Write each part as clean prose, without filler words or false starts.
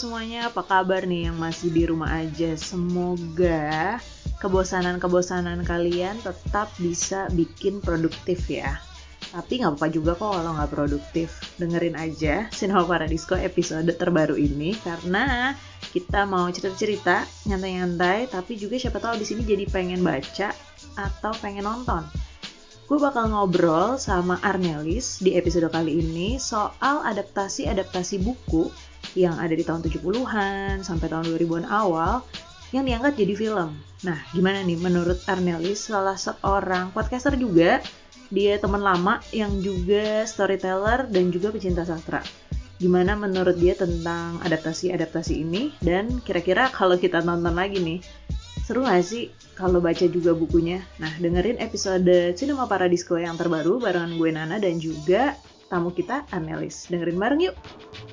semuanya, apa kabar nih yang masih di rumah aja? Semoga kebosanan-kebosanan kalian tetap bisa bikin produktif ya. Tapi nggak apa-apa juga kok kalau nggak produktif. Dengerin aja Cinema Paradisco episode terbaru ini karena kita mau cerita-cerita, nyantai-nyantai, tapi juga siapa tahu di sini jadi pengen baca atau pengen nonton. Gue bakal ngobrol sama Arnelis di episode kali ini soal adaptasi buku yang ada di tahun 70-an sampai tahun 2000-an awal yang diangkat jadi film. Nah, gimana nih menurut Arnelis, salah seorang podcaster juga, dia teman lama yang juga storyteller dan juga pecinta sastra. Gimana menurut dia tentang adaptasi ini, dan kira-kira kalau kita nonton lagi nih, seru gak sih kalau baca juga bukunya? Nah, dengerin episode Cinema Paradisco yang terbaru barengan gue Nana dan juga tamu kita Arnelis. Dengerin bareng yuk!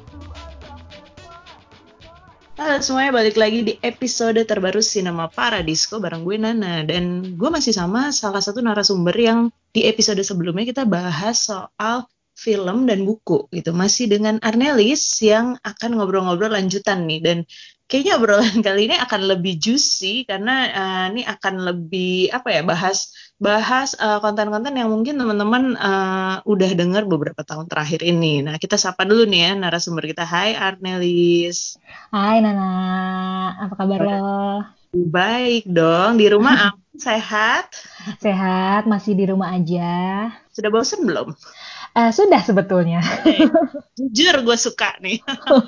Halo semuanya, balik lagi di episode terbaru Cinema Paradisco bareng gue Nana. Dan gue masih sama salah satu narasumber yang di episode sebelumnya kita bahas soal film dan buku gitu. Masih dengan Arnelis yang akan ngobrol-ngobrol lanjutan nih. Dan kayaknya obrolan kali ini akan lebih juicy karena ini akan lebih bahas konten-konten yang mungkin teman-teman udah dengar beberapa tahun terakhir ini. Nah, kita sapa dulu nih ya narasumber kita. Hai Arnelis. Hai Nana, apa kabar lo? Baik dong, di rumah aman, sehat. Sehat, masih di rumah aja. Sudah bosen belum? Sudah sebetulnya. Jujur gue suka nih.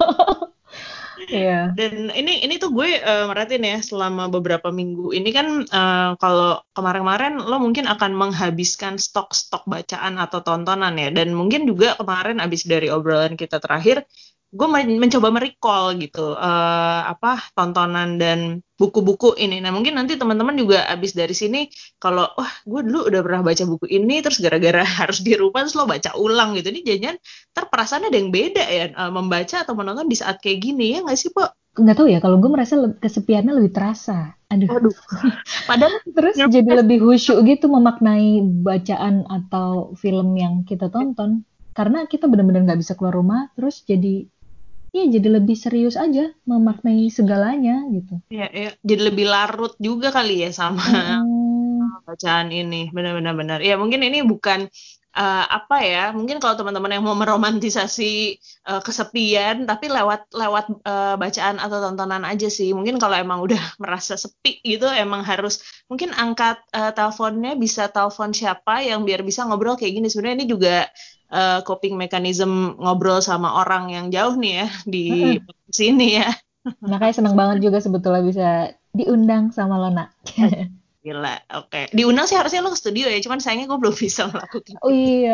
Iya. Dan ini tuh gue merhatiin ya selama beberapa minggu ini kan kalau kemarin-kemarin lo mungkin akan menghabiskan stok bacaan atau tontonan ya. Dan mungkin juga kemarin abis dari obrolan kita terakhir, gue mencoba merecall gitu tontonan dan buku-buku ini. Nah mungkin nanti teman-teman juga abis dari sini kalau wah gue dulu udah pernah baca buku ini terus gara-gara harus di rumah terus lo baca ulang gitu. Ini jangan ntar perasaannya ada yang beda ya membaca atau menonton di saat kayak gini ya nggak sih, Po? Nggak tahu ya, kalau gue merasa kesepiannya lebih terasa. Aduh. Waduh, padahal Terus jadi lebih khusyuk gitu memaknai bacaan atau film yang kita tonton. Karena kita benar-benar nggak bisa keluar rumah, terus jadi lebih serius aja memaknai segalanya gitu. ya, jadi lebih larut juga kali ya sama Mm-mm. bacaan ini. Benar-benar. Ya mungkin ini bukan mungkin kalau teman-teman yang mau meromantisasi kesepian, tapi lewat bacaan atau tontonan aja sih. Mungkin kalau emang udah merasa sepi gitu, emang harus mungkin angkat teleponnya, bisa telepon siapa yang biar bisa ngobrol kayak gini. Sebenarnya ini juga coping mechanism ngobrol sama orang yang jauh nih ya di sini ya. Makanya seneng banget juga sebetulnya bisa diundang sama Lona. Gila, oke. Diundang sih harusnya lo ke studio ya, cuman sayangnya gue belum bisa melakukan Oh itu. iya.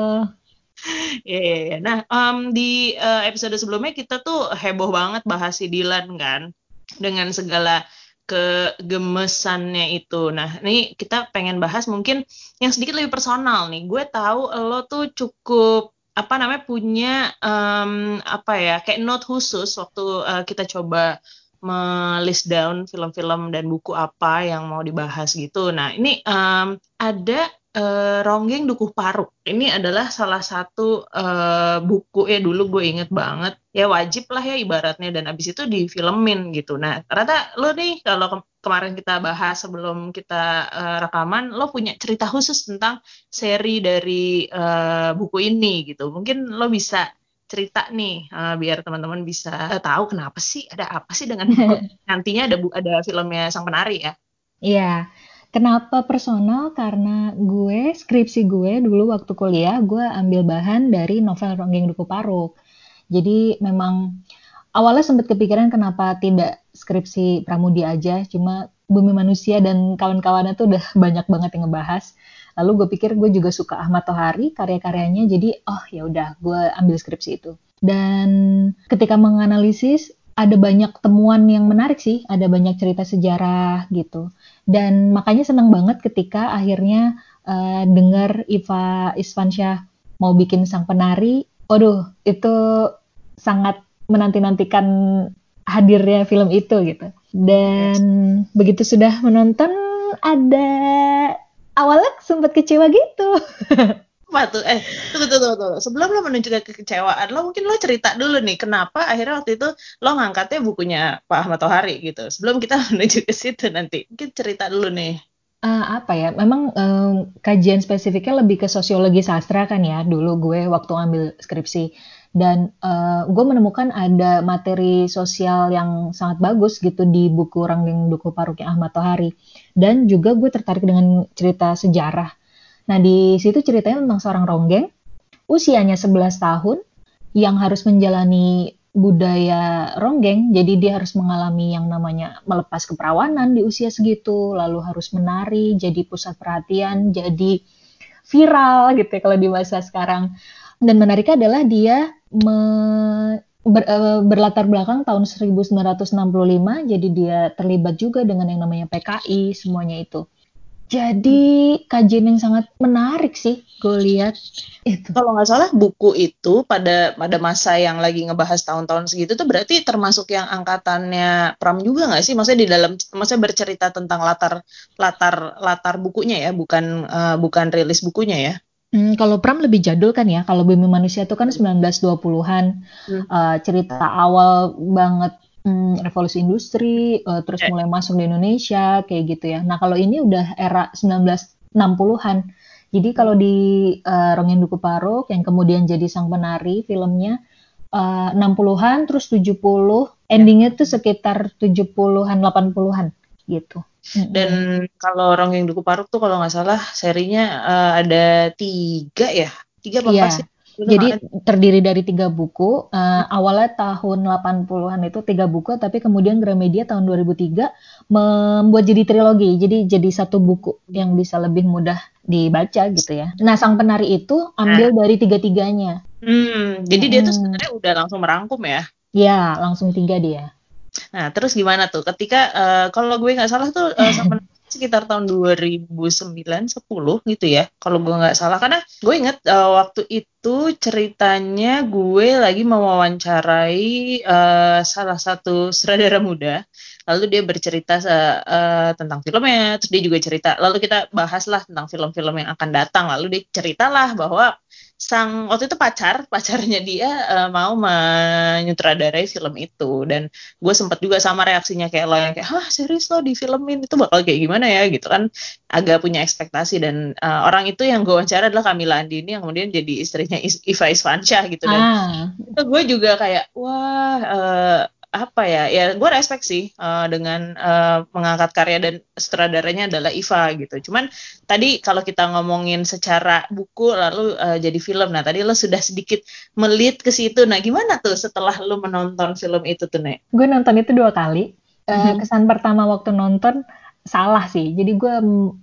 Iya, iya, iya. Nah, di episode sebelumnya kita tuh heboh banget bahas si Dilan kan, dengan segala kegemesannya itu. Nah, ini kita pengen bahas mungkin yang sedikit lebih personal nih. Gue tahu lo tuh cukup punya kayak note khusus waktu kita coba list down film-film dan buku apa yang mau dibahas gitu. Nah, ini ada Ronggeng Dukuh Paruk. Ini adalah salah satu buku ya dulu gue inget banget. Ya wajib lah ya ibaratnya dan abis itu difilmin gitu. Nah, ternyata lo nih kalau kemarin kita bahas sebelum kita rekaman, lo punya cerita khusus tentang seri dari buku ini gitu. Mungkin lo bisa cerita nih biar teman-teman bisa tahu kenapa sih ada apa sih dengan buku nantinya ada filmnya Sang Penari ya. Iya. Kenapa personal? Karena skripsi gue dulu waktu kuliah, gue ambil bahan dari novel Ronggeng Dukuh Paruk. Jadi memang awalnya sempat kepikiran kenapa tidak skripsi Pramudia aja, cuma Bumi Manusia dan kawan-kawannya tuh udah banyak banget yang ngebahas. Lalu gue pikir gue juga suka Ahmad Tohari, karya-karyanya, jadi oh ya udah gue ambil skripsi itu. Dan ketika menganalisis ada banyak temuan yang menarik sih, ada banyak cerita sejarah gitu. Dan makanya senang banget ketika akhirnya dengar Iva Isfansyah mau bikin Sang Penari. Waduh, itu sangat menanti-nantikan hadirnya film itu gitu. Dan Yes. begitu sudah menonton ada awalnya sempat kecewa gitu. Apa tuh? Tunggu. Sebelum lo menunjukkan kekecewaan, lo mungkin lo cerita dulu nih, kenapa akhirnya waktu itu lo ngangkatnya bukunya Pak Ahmad Tohari gitu. Sebelum kita menuju ke situ nanti, mungkin cerita dulu nih. Apa ya, memang, kajian spesifiknya lebih ke sosiologi sastra kan ya, dulu gue waktu ngambil skripsi. Dan, gue menemukan ada materi sosial yang sangat bagus gitu di buku Ranggeng Dukuh Paruknya Ahmad Tohari. Dan juga gue tertarik dengan cerita sejarah. Nah, di situ ceritanya tentang seorang ronggeng, usianya 11 tahun, yang harus menjalani budaya ronggeng, jadi dia harus mengalami yang namanya melepas keperawanan di usia segitu, lalu harus menari, jadi pusat perhatian, jadi viral gitu ya kalau di masa sekarang. Dan menariknya adalah dia berlatar belakang tahun 1965, jadi dia terlibat juga dengan yang namanya PKI, semuanya itu. Jadi kajian yang sangat menarik sih, gue lihat itu. Kalau nggak salah buku itu pada masa yang lagi ngebahas tahun-tahun segitu tuh berarti termasuk yang angkatannya Pram juga nggak sih? Maksudnya di dalam, maksudnya bercerita tentang latar latar latar bukunya ya, bukan rilis bukunya ya. Kalau Pram lebih jadul kan ya, kalau Bumi Manusia itu kan 1920-an, Hmm. cerita awal banget, revolusi industri, terus Ya. mulai masuk di Indonesia, kayak gitu ya. Nah, kalau ini udah era 1960-an. Jadi kalau di, Rongeng Duku Paruk yang kemudian jadi Sang Penari filmnya, 60-an terus 70, endingnya tuh sekitar 70-an, 80-an gitu. Dan Mhm. kalau Ronggeng Duku Paruk tuh kalau nggak salah serinya ada 3 ya, 3 apa 4 sih? Iya, Itu jadi nggak? terdiri dari 3 buku, awalnya tahun 80-an itu 3 buku, tapi kemudian Gramedia tahun 2003 membuat jadi trilogi, jadi satu buku yang bisa lebih mudah dibaca gitu ya. Nah, Sang Penari itu Nah, ambil dari tiga-tiganya. jadi dia tuh Mhm, sebenarnya udah langsung merangkum ya. iya langsung 3 dia. Nah, terus gimana tuh? Ketika kalau gue nggak salah tuh sampai sekitar tahun 2009 10 gitu ya. Kalau gue nggak salah karena gue inget waktu itu ceritanya gue lagi mewawancarai salah satu sutradara muda. Lalu dia bercerita tentang filmnya, terus dia juga cerita. Lalu kita bahaslah tentang film-film yang akan datang. Lalu dia ceritalah bahwa waktu itu pacarnya dia mau menyutradarai film itu dan gue sempet juga sama reaksinya kayak lo yang kayak hah serius lo difilmin itu bakal kayak gimana ya gitu kan, agak punya ekspektasi. Dan orang itu yang gue wawancara adalah Kamila Andini yang kemudian jadi istrinya Iva Isfansyah gitu. Dan Ah, itu gue juga kayak wah apa ya ya gue respect sih dengan mengangkat karya dan sutradaranya adalah Iva gitu. Cuman tadi kalau kita ngomongin secara buku lalu jadi film, nah tadi lo sudah sedikit melit ke situ. Nah gimana tuh setelah lo menonton film itu tuh Nek? gue nonton itu 2 kali. Kesan pertama waktu nonton salah sih. Jadi gue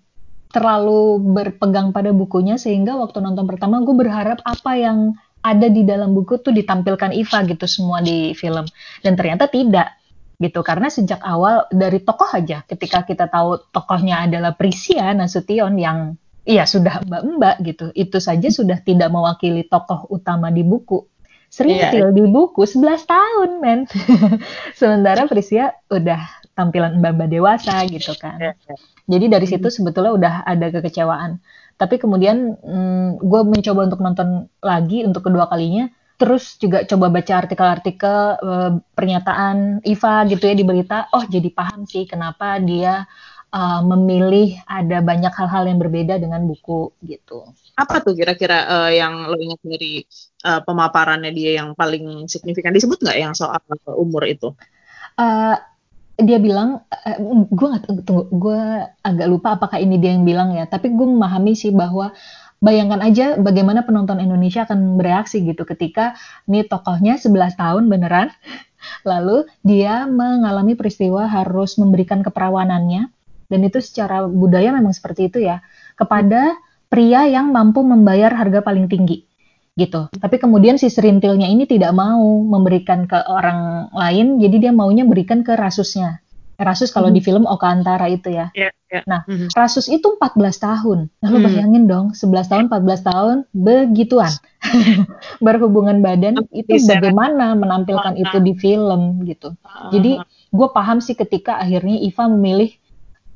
terlalu berpegang pada bukunya sehingga waktu nonton pertama gue berharap apa yang ada di dalam buku tuh ditampilkan Iva gitu semua di film, dan ternyata tidak gitu, karena sejak awal dari tokoh aja ketika kita tahu tokohnya adalah Prisia Nasution yang iya sudah mbak-mbak gitu, itu saja sudah tidak mewakili tokoh utama di buku. Iya. Serintil di buku 11 tahun men. Sementara Prisia udah tampilan mbak-mbak dewasa gitu kan. Iya, iya. Jadi dari situ Mhm. sebetulnya udah ada kekecewaan. Tapi kemudian gue mencoba untuk nonton lagi untuk kedua kalinya. Terus juga coba baca artikel-artikel pernyataan Iva gitu ya di berita. Oh jadi paham sih kenapa dia memilih ada banyak hal-hal yang berbeda dengan buku gitu. Apa tuh kira-kira yang lo ingat dari pemaparannya dia yang paling signifikan? Disebut nggak yang soal umur itu? Eh, Dia bilang, gue nggak tunggu, gue agak lupa apakah ini dia yang bilang ya, tapi gue memahami sih bahwa bayangkan aja bagaimana penonton Indonesia akan bereaksi gitu ketika nih tokohnya 11 tahun beneran, lalu dia mengalami peristiwa harus memberikan keperawanannya, dan itu secara budaya memang seperti itu ya, kepada pria yang mampu membayar harga paling tinggi gitu. Tapi kemudian si serintilnya ini tidak mau memberikan ke orang lain, jadi dia maunya berikan ke Rasusnya. Rasus kalau di Mhm. film Oka Antara itu ya. Ya, ya. Nah, Mhm. Rasus itu 14 tahun. Nah, lu Hmm. bayangin dong, 11 tahun, 14 tahun, begituan. Berhubungan badan, itu Diseret. bagaimana menampilkan itu di film gitu. Jadi, gue paham sih ketika akhirnya Iva memilih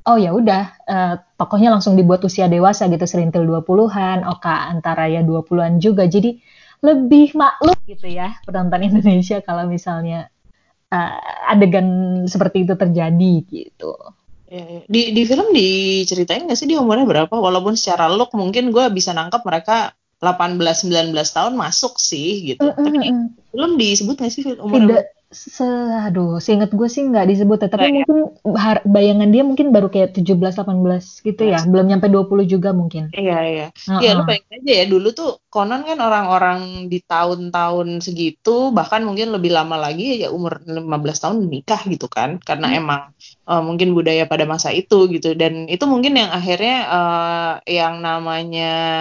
oh ya udah, tokohnya langsung dibuat usia dewasa gitu, Serintil 20-an, Oka antara ya 20-an juga. Jadi lebih maklum gitu ya penonton Indonesia kalau misalnya eh, adegan seperti itu terjadi gitu. Ya, ya. Di film diceritain nggak sih dia umurnya berapa? Walaupun secara look mungkin gue bisa nangkep mereka 18-19 tahun masuk sih Mm, gitu. mm, Tapi mm. belum disebut nggak sih umurnya Tidak berapa? aduh, seingat gue sih nggak disebut ya, tapi Enggak ya? mungkin bayangan dia mungkin baru kayak 17, 18 gitu ya, belum nyampe 20 juga mungkin. Iya, iya. Iya, lu Heeh. bayangin aja ya, dulu tuh konon kan orang-orang di tahun-tahun segitu, bahkan mungkin lebih lama lagi ya umur 15 tahun nikah gitu kan, karena Mm, emang mungkin budaya pada masa itu gitu. Dan itu mungkin yang akhirnya yang namanya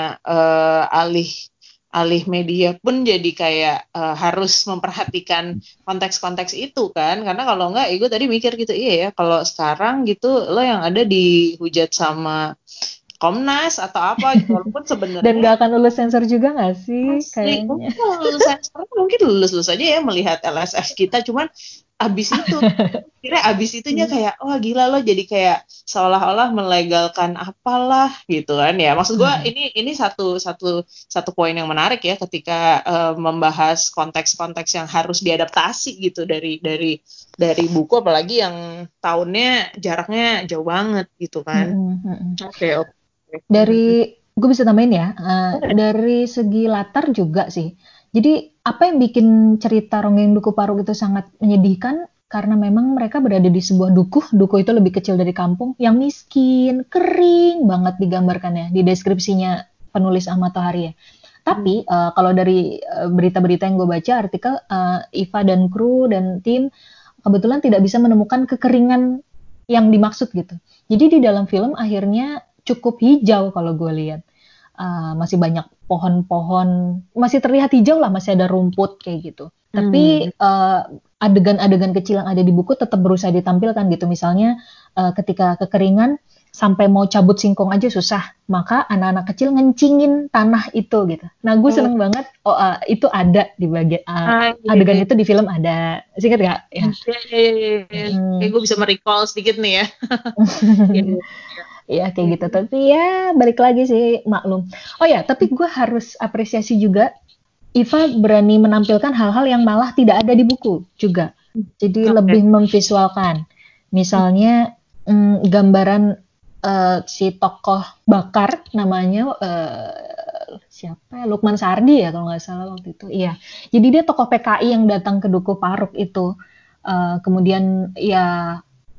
alih alih media pun jadi kayak harus memperhatikan konteks-konteks itu kan, karena kalau enggak, gue tadi mikir gitu, iya ya, kalau sekarang gitu lo yang ada dihujat sama Komnas atau apa gitu walaupun Dan sebenarnya gak akan lulus sensor juga gak sih asli kayaknya? mungkin kalau lulus sensor mungkin lulus aja ya melihat LSF kita, cuman abis itu kira abis itunya kayak wah gila lo jadi kayak seolah-olah melegalkan apalah gitu kan ya, maksud gua ini satu satu satu poin yang menarik ya ketika membahas konteks-konteks yang harus diadaptasi gitu dari buku, apalagi yang tahunnya jaraknya jauh banget gitu kan. Mm-mm, mm-mm. Oke, oke. Dari gue bisa tambahin ya, dari segi latar juga sih. Jadi apa yang bikin cerita Ronggeng Duku Paruk itu sangat menyedihkan karena memang mereka berada di sebuah dukuh itu lebih kecil dari kampung, yang miskin, kering banget digambarkannya di deskripsinya penulis Ahmad Tohari ya. Tapi kalau dari berita-berita yang gue baca, artikel Iva dan kru dan tim kebetulan tidak bisa menemukan kekeringan yang dimaksud gitu. Jadi di dalam film akhirnya cukup hijau kalau gue lihat. Masih banyak pohon-pohon, masih terlihat hijau lah, masih ada rumput kayak gitu. Hmm. Tapi adegan-adegan kecil yang ada di buku tetap berusaha ditampilkan gitu. Misalnya ketika kekeringan sampai mau cabut singkong aja susah, maka anak-anak kecil ngencingin tanah itu gitu. Nah gue Oh, seneng banget, itu ada di bagian iya, adegan iya. itu di film ada. Singkat gak? Ya. Iya, iya, iya, iya. Kayak Mm. gue bisa merecall sedikit nih ya. Iya, iya, Ya kayak gitu. iya. Tapi ya balik lagi sih maklum. Oh ya, tapi gue harus apresiasi juga Iva berani menampilkan hal-hal yang malah tidak ada di buku juga. Jadi Oke. lebih memvisualkan. Misalnya gambaran si tokoh Bakar namanya siapa ya? Lukman Sardi ya kalau nggak salah waktu itu. Iya. Jadi dia tokoh PKI yang datang ke Duku Paruk itu. Kemudian ya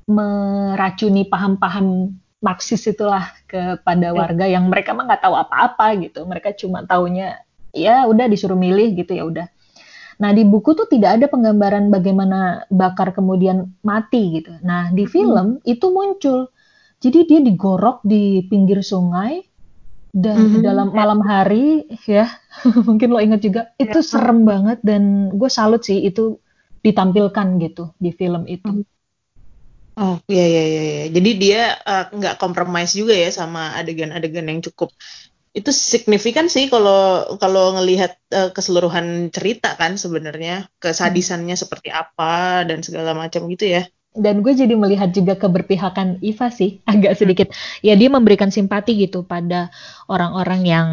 meracuni paham-paham Marxis itulah kepada Iya. warga yang mereka mah nggak tahu apa-apa gitu. Mereka cuma taunya ya udah disuruh milih gitu ya udah. Nah di buku tuh tidak ada penggambaran bagaimana Bakar kemudian mati gitu. Nah di film itu muncul. Jadi dia digorok di pinggir sungai dan Mhm. dalam malam hari ya, mungkin lo inget juga, Iya. itu serem banget dan gue salut sih itu ditampilkan gitu di film itu. Oh, iya, iya, iya, iya. Jadi dia nggak compromise juga ya sama adegan-adegan yang cukup itu signifikan sih kalau kalau ngelihat keseluruhan cerita kan sebenarnya kesadisannya seperti apa dan segala macam gitu ya. Dan gue jadi melihat juga keberpihakan Iva sih, agak Hmm. sedikit. Ya dia memberikan simpati gitu pada orang-orang yang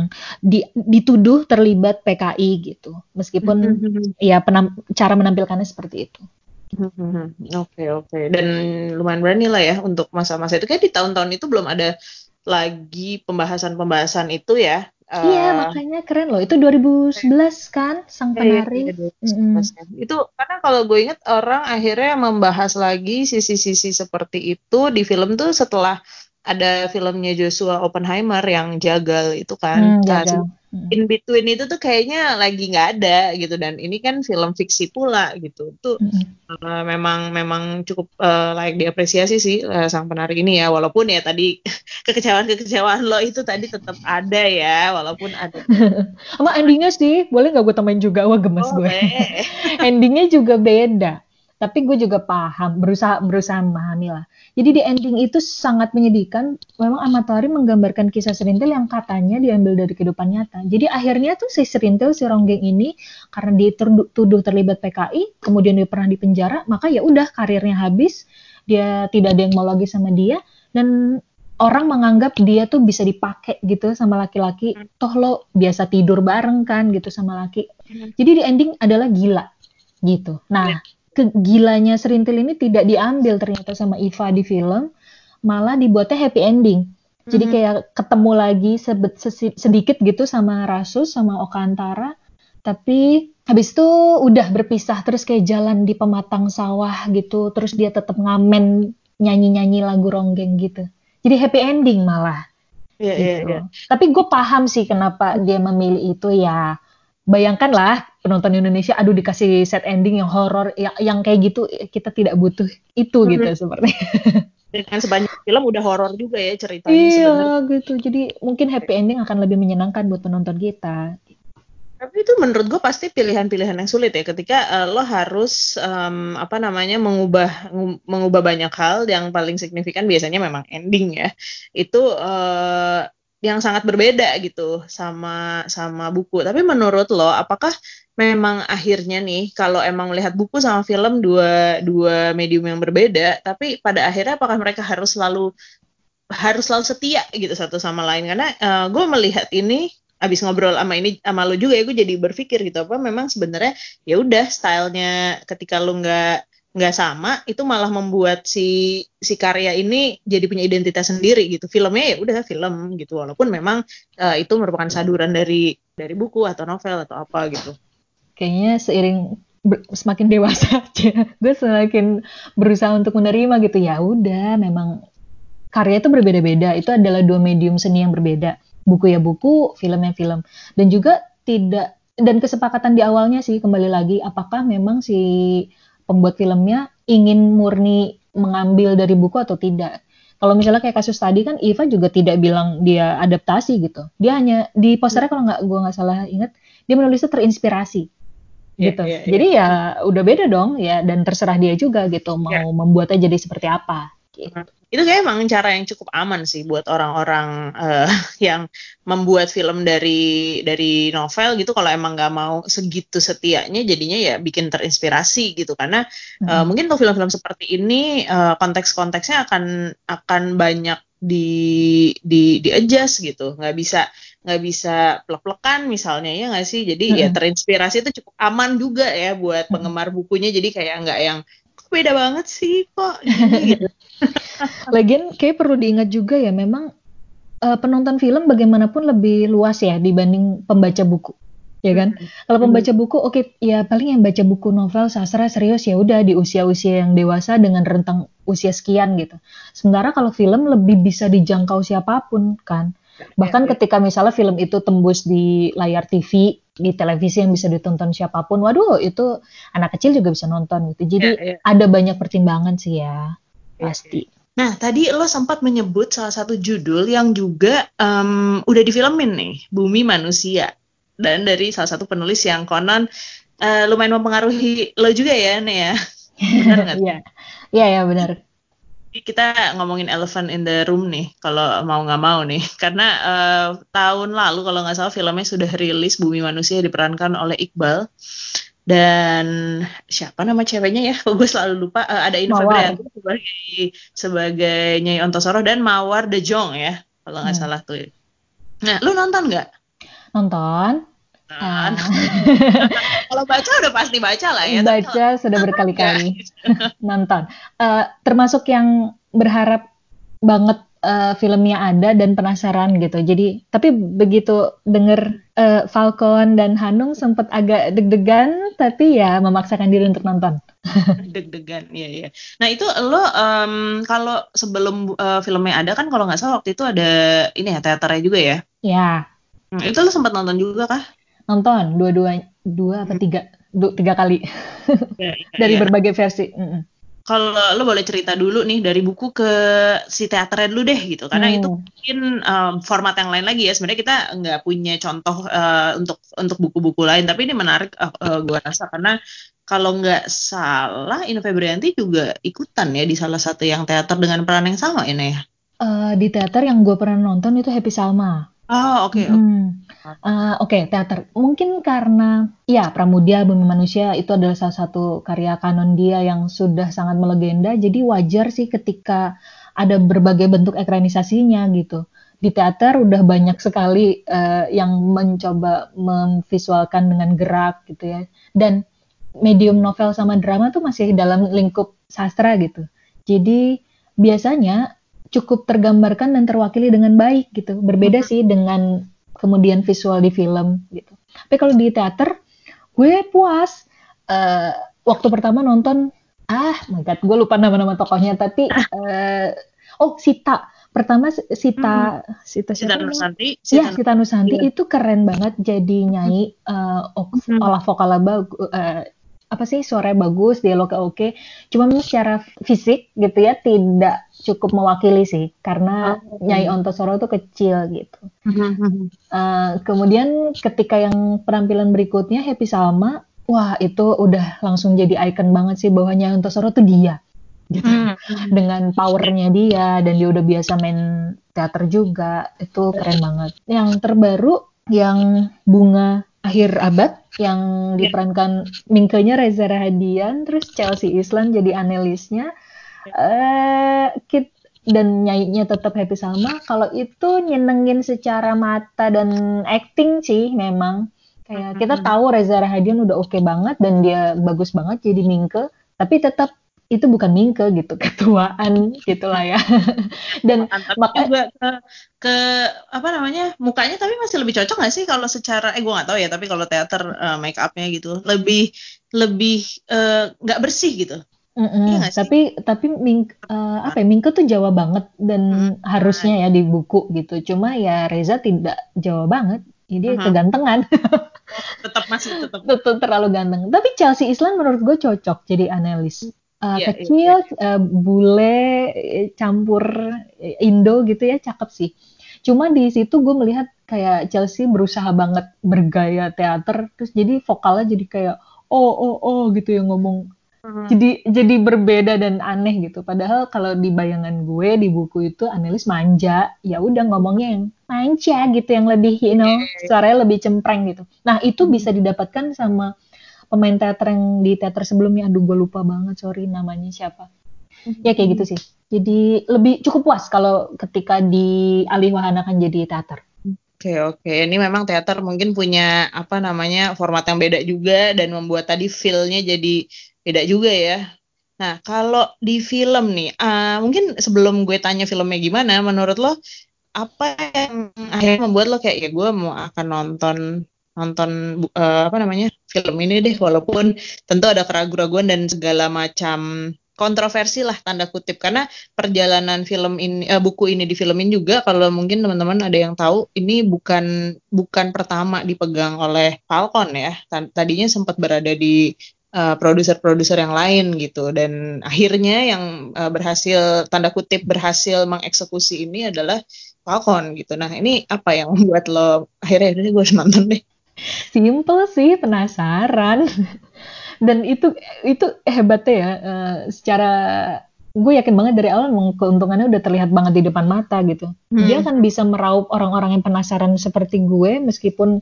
dituduh terlibat PKI gitu. Meskipun ya cara menampilkannya seperti itu. Oke, oke. Dan lumayan berani lah ya untuk masa-masa itu. Kayak di tahun-tahun itu belum ada lagi pembahasan-pembahasan itu ya. Iya, makanya keren loh. Itu 2011 kan, Sang Ya, ya, Penari. ya, Mm-mm. 2011 ya. Itu karena kalau gue inget orang akhirnya membahas lagi sisi-sisi seperti itu di film tuh setelah ada filmnya Joshua Oppenheimer yang Jagal itu kan. Nah, Jaga. in between itu tuh kayaknya lagi nggak ada gitu, dan ini kan film fiksi pula gitu. Itu Mm-mm. memang memang cukup layak diapresiasi sih sang penari ini ya, walaupun ya tadi kekecewaan-kekecewaan lo itu tadi tetap ada ya, walaupun ada. Sama endingnya sih, boleh nggak gue tambahin juga? Wah gemes gue. Boleh. Endingnya juga beda. Tapi gue juga paham, berusaha memahami lah. Jadi di ending itu sangat menyedihkan. Memang Ahmad Tohari menggambarkan kisah Serintil yang katanya diambil dari kehidupan nyata. Jadi akhirnya tuh si Serintil, si Ronggeng ini, karena dituduh terlibat PKI, kemudian dia pernah dipenjara, maka ya udah karirnya habis. Dia tidak ada yang mau lagi sama dia. dan orang menganggap dia tuh bisa dipakai gitu sama laki-laki, toh lo biasa tidur bareng kan gitu sama laki. Jadi di ending adalah gila gitu. Nah, kegilanya Serintil ini tidak diambil ternyata sama Iva di film, malah dibuatnya happy ending. Jadi kayak ketemu lagi sedikit gitu sama Rasus sama Oka Antara, tapi habis itu udah berpisah terus kayak jalan di pematang sawah gitu, terus dia tetap ngamen nyanyi-nyanyi lagu Ronggeng gitu. Jadi happy ending malah gitu. Tapi gue paham sih kenapa dia memilih itu ya. Bayangkanlah penonton Indonesia, aduh dikasih set ending yang horor, yang kayak gitu kita tidak butuh itu gitu seperti. Dengan sebanyak film udah horor juga ya ceritanya Iya sebenarnya. gitu. Jadi mungkin happy ending akan lebih menyenangkan buat penonton kita. Tapi itu menurut gue pasti pilihan-pilihan yang sulit ya ketika lo harus apa namanya mengubah banyak hal. Yang paling signifikan biasanya memang ending ya. Itu yang sangat berbeda gitu sama buku. Tapi menurut lo apakah memang akhirnya nih kalau emang melihat buku sama film dua medium yang berbeda, tapi pada akhirnya apakah mereka harus selalu setia gitu satu sama lain? Karena gue melihat ini abis ngobrol sama lo juga ya, gue jadi berpikir gitu apa memang sebenarnya ya udah stylenya ketika lo nggak sama itu malah membuat si karya ini jadi punya identitas sendiri gitu. Filmnya ya udah film gitu, walaupun memang itu merupakan saduran dari buku atau novel atau apa gitu. Kayaknya seiring semakin dewasa aja, gue semakin berusaha untuk menerima gitu. Ya udah, memang karya itu berbeda-beda. Itu adalah dua medium seni yang berbeda. Buku ya buku, film ya film. Dan juga tidak, dan kesepakatan di awalnya sih kembali lagi, apakah memang si pembuat filmnya ingin murni mengambil dari buku atau tidak. Kalau misalnya kayak kasus tadi kan Iva juga tidak bilang dia adaptasi gitu. Dia hanya di posternya kalau gue nggak salah ingat, dia menulisnya terinspirasi gitu. Jadi ya udah beda dong ya, dan terserah dia juga gitu mau membuatnya jadi seperti apa. Gitu. Itu kayak emang cara yang cukup aman sih buat orang-orang yang membuat film dari novel gitu. Kalau emang nggak mau segitu setianya, jadinya ya bikin terinspirasi gitu. Karena mungkin untuk film-film seperti ini konteks-konteksnya akan banyak di adjust gitu. Nggak bisa plek-plekan misalnya ya nggak sih. Jadi ya terinspirasi itu cukup aman juga ya buat penggemar bukunya. Jadi kayak nggak yang kok beda banget sih kok gini gitu. Lagian kayak perlu diingat juga ya, memang penonton film bagaimanapun lebih luas ya dibanding pembaca buku, ya kan? Kalau pembaca buku, oke, ya paling yang baca buku novel sastra serius ya udah di usia-usia yang dewasa dengan rentang usia sekian gitu. Sementara kalau film lebih bisa dijangkau siapapun kan. Bahkan ketika misalnya film itu tembus di layar TV, di televisi yang bisa ditonton siapapun, waduh itu anak kecil juga bisa nonton gitu. Jadi ada banyak pertimbangan sih ya, pasti. Nah, tadi lo sempat menyebut salah satu judul yang juga udah difilmin nih, Bumi Manusia. Dan dari salah satu penulis yang konon lumayan mempengaruhi lo juga ya, Nek ya. Benar nggak? Iya, benar. Kita ngomongin Elephant in the Room nih, kalau mau nggak mau nih. Karena tahun lalu kalau nggak salah filmnya sudah rilis, Bumi Manusia diperankan oleh Iqbal. Dan siapa nama ceweknya ya? Kok gue selalu lupa. Ada Ine Febrianti sebagai Nyai Ontosoro dan Mawar De Jong ya, kalau nggak salah tuh. Nah, lu nonton nggak? Nonton. Kalau baca udah pasti baca lah ya. Baca sudah berkali-kali. Nonton. Termasuk yang berharap banget filmnya ada dan penasaran gitu. Jadi, tapi begitu denger Falcon dan Hanung sempat agak deg-degan, tapi ya memaksakan diri untuk nonton. Deg-degan, iya. Nah itu lo kalau sebelum filmnya ada kan kalau nggak salah waktu itu ada ini ya teaternya juga ya? Ya. Itu lo sempat nonton juga kah? Nonton dua apa tiga kali dari berbagai versi. Kalau lo boleh cerita dulu nih dari buku ke si teaternya dulu deh gitu, karena itu mungkin format yang lain lagi ya. Sebenarnya kita nggak punya contoh untuk buku-buku lain, tapi ini menarik gue rasa karena kalau nggak salah Ine Febrianti juga ikutan ya di salah satu yang teater dengan peran yang sama ini ya. Di teater yang gue pernah nonton itu Happy Salma. Oh oke. Oke, teater. Mungkin karena ya Pramudia Bumi Manusia itu adalah salah satu karya kanon dia yang sudah sangat melegenda. Jadi wajar sih ketika ada berbagai bentuk ekranisasinya gitu. Di teater udah banyak sekali yang mencoba memvisualkan dengan gerak gitu ya. Dan medium novel sama drama tuh masih dalam lingkup sastra gitu. Jadi biasanya cukup tergambarkan dan terwakili dengan baik gitu. Berbeda sih dengan kemudian visual di film gitu. Tapi kalau di teater, gue puas. Eh, Waktu pertama nonton, my God, gue lupa nama-nama tokohnya. Tapi, Sita. Pertama Hmm. Sita Sita siapa namanya? Nusanti, Ya, Sita Sita Nusanti Nusanti. itu keren banget jadi nyanyi, Hmm. olah vokalnya bagus, apa sih, suaranya bagus, dialognya oke. Cuma memang secara fisik gitu ya tidak cukup mewakili sih, karena Nyai Oh. Ontosoro tuh kecil gitu. Hmm. Kemudian ketika yang penampilan berikutnya Happy Salma, wah itu udah langsung jadi icon banget sih bahwa Nyai Ontosoro tuh dia gitu. Hmm. Dengan powernya dia dan dia udah biasa main teater juga, itu keren banget. Yang terbaru yang Bunga Akhir Abad yang Ya. diperankan Mingkenya Reza Rahadian, terus Chelsea Islan jadi Anelisnya, dan nyanyinya tetap Happy Salma. Kalau itu nyenengin secara mata dan acting sih memang. Kayak kita tahu Reza Rahadian udah oke banget dan dia bagus banget jadi Mingke, tapi tetap itu bukan Mingke gitu, ketuaan gitulah ya. Dan Tapi makanya juga ke apa namanya mukanya tapi masih lebih cocok nggak sih kalau secara gue nggak tahu ya tapi kalau teater make upnya gitu lebih lebih nggak bersih gitu. Iya nggak sih? tapi apa ya, Mingke tuh Jawa banget Mm, dan nah, harusnya ya di buku gitu. Cuma ya Reza tidak Jawa banget. Jadi uh-huh. kegantengan. tetap Tuh terlalu ganteng. Tapi Chelsea Islan menurut gue cocok jadi Annelies. iya iya iya. Kecil, bule, campur Indo gitu ya, cakep sih. Cuma di situ gue melihat kayak Chelsea berusaha banget bergaya teater, terus jadi vokalnya jadi kayak gitu yang ngomong. Uh-huh. Jadi berbeda dan aneh gitu. Padahal kalau di bayangan gue di buku itu Annelies manja, ya udah ngomongnya yang manja gitu, yang lebih suaranya lebih cempreng gitu. Nah itu bisa didapatkan sama pemain teater yang di teater sebelumnya. Aduh gue lupa banget, sorry namanya siapa. Ya kayak gitu sih. Jadi lebih cukup puas kalau ketika dialih wahanakan jadi teater. Oke, oke. Ini memang teater mungkin punya apa namanya format yang beda juga dan membuat tadi feel-nya jadi beda juga ya. Nah, kalau di film nih, mungkin sebelum gue tanya filmnya gimana, menurut lo apa yang akhirnya membuat lo kayak ya gue mau akan nonton nonton apa namanya film ini deh, walaupun tentu ada keraguan-keraguan dan segala macam kontroversi lah tanda kutip karena perjalanan film ini buku ini difilmin juga kalau mungkin teman-teman ada yang tahu ini bukan bukan pertama dipegang oleh Falcon ya. Tadinya sempat berada di produser-produser yang lain gitu dan akhirnya yang berhasil tanda kutip berhasil mengeksekusi ini adalah Falcon gitu. Nah ini apa yang membuat lo akhirnya ini gue harus nonton deh. Simple sih, penasaran. Dan itu hebatnya ya, secara gue yakin banget dari awal memang keuntungannya udah terlihat banget di depan mata gitu. Dia Hmm. akan bisa meraup orang-orang yang penasaran seperti gue, meskipun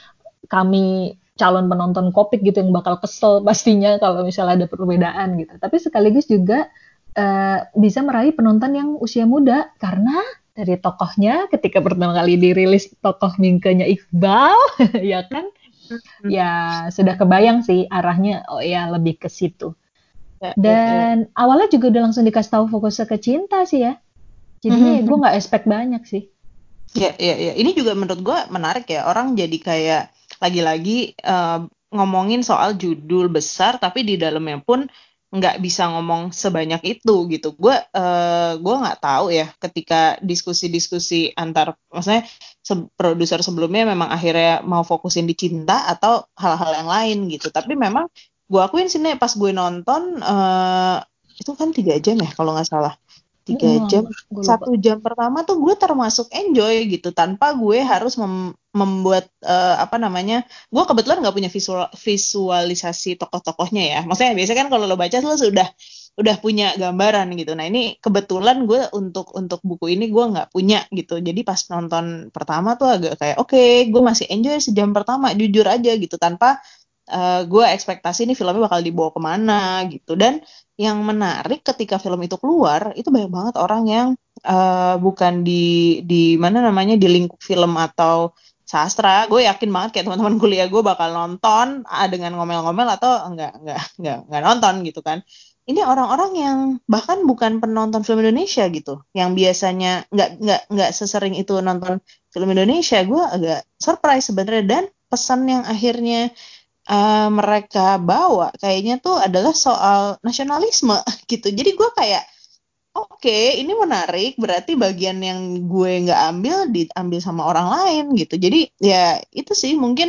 kami calon penonton kopik gitu yang bakal kesel pastinya kalau misalnya ada perbedaan gitu. Tapi sekaligus juga bisa meraih penonton yang usia muda karena dari tokohnya ketika pertama kali dirilis tokoh Mingkenya Iqbal ya kan, Hmm. ya sudah kebayang sih arahnya, oh ya lebih ke situ. Ya, ya, ya. Dan awalnya juga udah langsung dikasih tahu fokusnya ke cinta sih ya. Jadinya ya gue nggak expect banyak sih. Ya, ya, ya. Ini juga menurut gue menarik ya. Orang jadi kayak lagi-lagi ngomongin soal judul besar, tapi di dalamnya pun nggak bisa ngomong sebanyak itu gitu. Gue nggak tahu ya. Ketika diskusi-diskusi antar, maksudnya produser sebelumnya memang akhirnya mau fokusin di cinta atau hal-hal yang lain gitu. Tapi memang gue akuin sih Nek, pas gue nonton itu kan 3 jam ya kalau nggak salah. 3 jam Gue lupa. 1 jam pertama tuh gue termasuk enjoy gitu tanpa gue harus membuat apa namanya gue kebetulan nggak punya visualisasi tokoh-tokohnya ya maksudnya biasanya kan kalau lo baca lo udah punya gambaran gitu nah ini kebetulan gue untuk buku ini gue nggak punya gitu jadi pas nonton pertama tuh agak kayak oke, gue masih enjoy sejam pertama jujur aja gitu tanpa gue ekspektasi nih filmnya bakal dibawa kemana gitu. Dan yang menarik ketika film itu keluar, itu banyak banget orang yang bukan di mana namanya di lingkup film atau sastra. Gue yakin banget kayak teman-teman kuliah gue bakal nonton dengan ngomel-ngomel atau enggak nonton gitu kan. Ini orang-orang yang bahkan bukan penonton film Indonesia gitu, yang biasanya nggak sesering itu nonton film Indonesia. Gue agak surprise sebenarnya, dan pesan yang akhirnya mereka bawa kayaknya tuh adalah soal nasionalisme gitu. Jadi gue kayak oke, ini menarik, berarti bagian yang gue nggak ambil diambil sama orang lain gitu. Jadi ya itu sih mungkin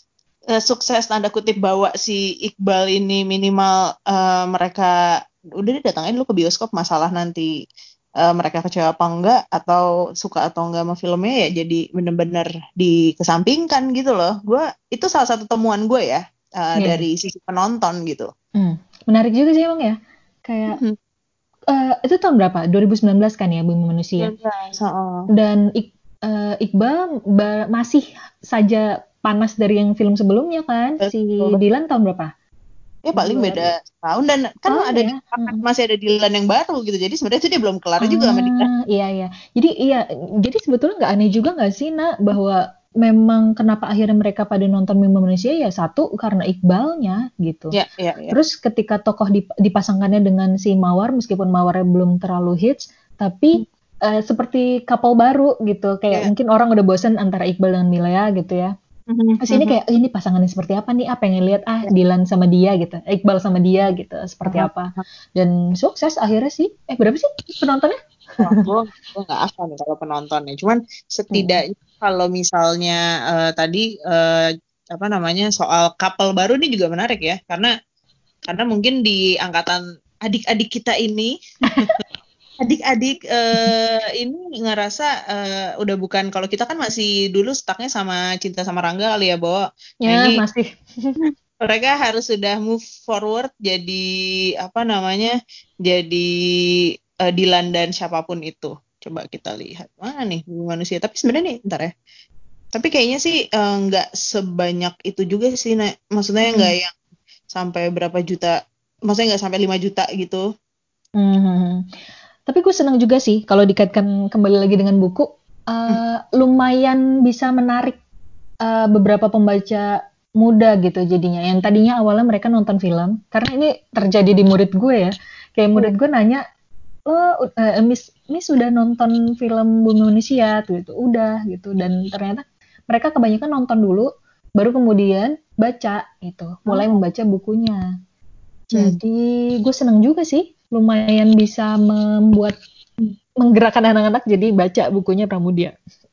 sukses tanda kutip bawa si Iqbal ini minimal mereka udah deh datangin dulu ke bioskop, masalah nanti mereka kecewa apa enggak atau suka atau enggak sama filmnya ya jadi bener-bener dikesampingkan gitu loh. Gue itu salah satu temuan gue ya Iya. dari sisi penonton gitu. Menarik juga sih emang ya. Kayak Mhm. itu tahun berapa? 2019 kan ya Bumi Manusia. 19, heeh. Dan Iqbal masih saja panas dari yang film sebelumnya kan. Si Betul, betul. Dylan tahun berapa? Ya paling beda setahun, dan kan Oh ada ya. masih ada Dylan yang baru gitu. Jadi sebenarnya itu dia belum kelar juga sama Dylan. Iya iya. Jadi sebetulnya nggak aneh juga nggak sih Nak bahwa memang kenapa akhirnya mereka pada nonton Mimpi Manusia ya satu karena Iqbalnya gitu. Ya, ya, ya. Terus ketika tokoh dipasangkannya dengan si Mawar meskipun Mawarnya belum terlalu hits, tapi seperti couple baru gitu. Kayak Ya. mungkin orang udah bosan antara Iqbal dan Milea gitu ya. Terus ini kayak ini pasangannya seperti apa nih? Pengen lihat Ya. Dylan sama dia gitu, Iqbal sama dia gitu, seperti apa. Dan sukses akhirnya sih. Berapa sih penontonnya? Wah, gue nggak hafal nih kalau penontonnya. Cuman setidaknya kalau misalnya tadi apa namanya soal couple baru ini juga menarik ya, karena mungkin di angkatan adik-adik kita ini, adik-adik ini ngerasa udah bukan, kalau kita kan masih dulu stucknya sama Cinta Sama Rangga kali ya, Bo. Nah Ya, ini masih. mereka harus sudah move forward jadi apa namanya, jadi Dilan dan siapapun itu. Coba kita lihat mana nih Bumi Manusia. Tapi sebenarnya nih, ntar ya. Tapi kayaknya sih nggak sebanyak itu juga sih, Nek. Maksudnya nggak yang sampai berapa juta. Maksudnya nggak sampai 5 juta gitu. Mhm. Tapi gue senang juga sih kalau dikaitkan kembali lagi dengan buku, Hmm. lumayan bisa menarik beberapa pembaca muda gitu jadinya. Yang tadinya awalnya mereka nonton film, karena ini terjadi di murid gue ya. Kayak murid gue nanya, lo Miss udah nonton film Bumi Manusia tuh itu udah gitu, dan ternyata mereka kebanyakan nonton dulu baru kemudian baca gitu, mulai Oh. membaca bukunya. Hmm. Jadi gue seneng juga sih, lumayan bisa menggerakkan anak-anak jadi baca bukunya Pramudia.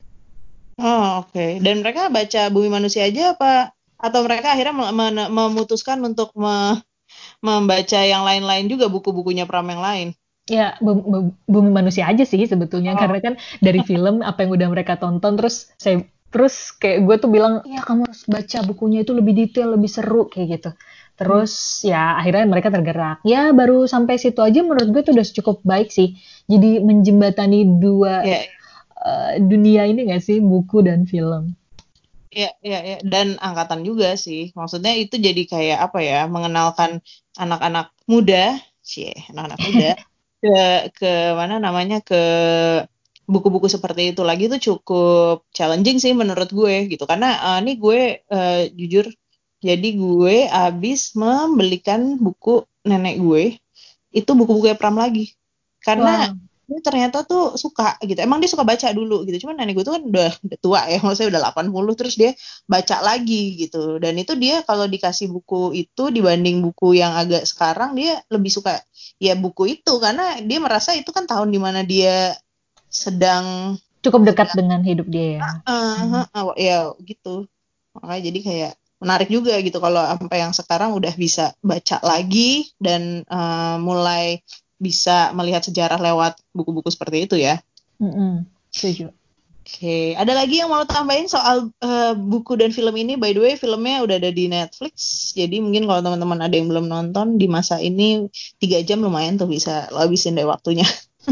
Oh, oke. Dan mereka baca Bumi Manusia aja apa? Atau mereka akhirnya memutuskan untuk membaca yang lain-lain juga, buku-bukunya Pram yang lain? Ya, Bumi Manusia aja sih sebetulnya, Oh. karena kan dari film apa yang udah mereka tonton, terus kayak gue tuh bilang, ya kamu harus baca bukunya, itu lebih detail, lebih seru kayak gitu. Terus ya akhirnya mereka tergerak. Ya baru sampai situ aja menurut gue tuh udah cukup baik sih. Jadi menjembatani dua Ya, dunia ini gak sih, buku dan film. ya, ya, ya. Dan angkatan juga sih. Maksudnya itu jadi kayak apa ya? Mengenalkan anak-anak muda, anak-anak muda ke ke mana namanya, ke buku-buku seperti itu lagi tuh cukup challenging sih menurut gue gitu. Karena ini gue jujur, jadi gue abis membelikan buku nenek gue itu buku-buku Pram lagi. Karena Wah, dia ternyata tuh suka gitu. Emang dia suka baca dulu gitu. Cuman nenek gue tuh kan udah tua ya, maksudnya udah 80, terus dia baca lagi gitu. Dan itu dia kalau dikasih buku itu dibanding buku yang agak sekarang, dia lebih suka ya buku itu, karena dia merasa itu kan tahun dimana dia sedang cukup dekat dengan hidup dia ya. ya gitu. Makanya jadi kayak menarik juga gitu kalau sampai yang sekarang udah bisa baca lagi dan mulai bisa melihat sejarah lewat buku-buku seperti itu ya. Setuju. Oke, ada lagi yang mau tambahin soal buku dan film ini? By the way, filmnya udah ada di Netflix, jadi mungkin kalau teman-teman ada yang belum nonton di masa ini, 3 jam lumayan tuh bisa lo habisin deh waktunya.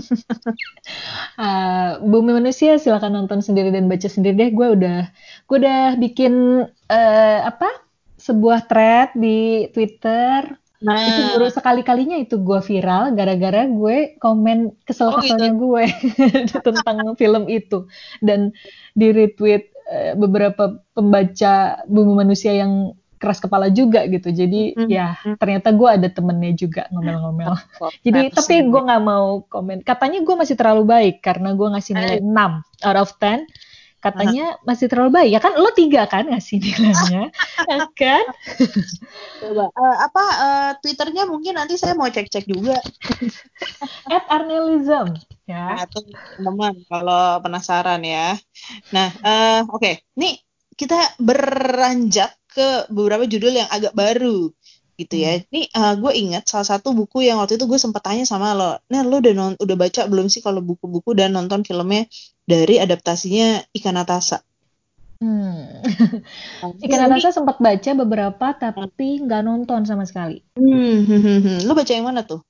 Bumi Manusia silakan nonton sendiri dan baca sendiri deh. Gue udah bikin apa sebuah thread di Twitter. Itu Nah, baru sekali-kalinya itu gue viral gara-gara gue komen oh kesel-keselnya gitu. gue tentang film itu. Dan di retweet beberapa pembaca Bumi Manusia yang keras kepala juga gitu. Jadi Hmm, ya hmm. ternyata gue ada temennya juga ngomel-ngomel. Oh, Jadi versi. tapi gue nggak mau komen. Katanya gue masih terlalu baik karena gue ngasih nilai Eh, 6 out of 10. aha. Katanya masih terlalu baik. Ya kan lo 3 kan ngasih nilainya. Ya kan? Coba apa Twitternya mungkin nanti saya mau cek-cek juga. @arnelism Nah, ya. tuh teman-teman kalau penasaran ya. Nah, oke. Nih kita beranjak ke beberapa judul yang agak baru gitu ya. Hmm. Ini gue ingat salah satu buku yang waktu itu gue sempat tanya sama lo. Nah, lo udah baca belum sih kalau buku-buku dan nonton filmnya dari adaptasinya Ika Natasa? Hmm. Nah, Ikan ini Natasha sempat baca beberapa tapi nggak nonton sama sekali. Lo baca yang mana tuh?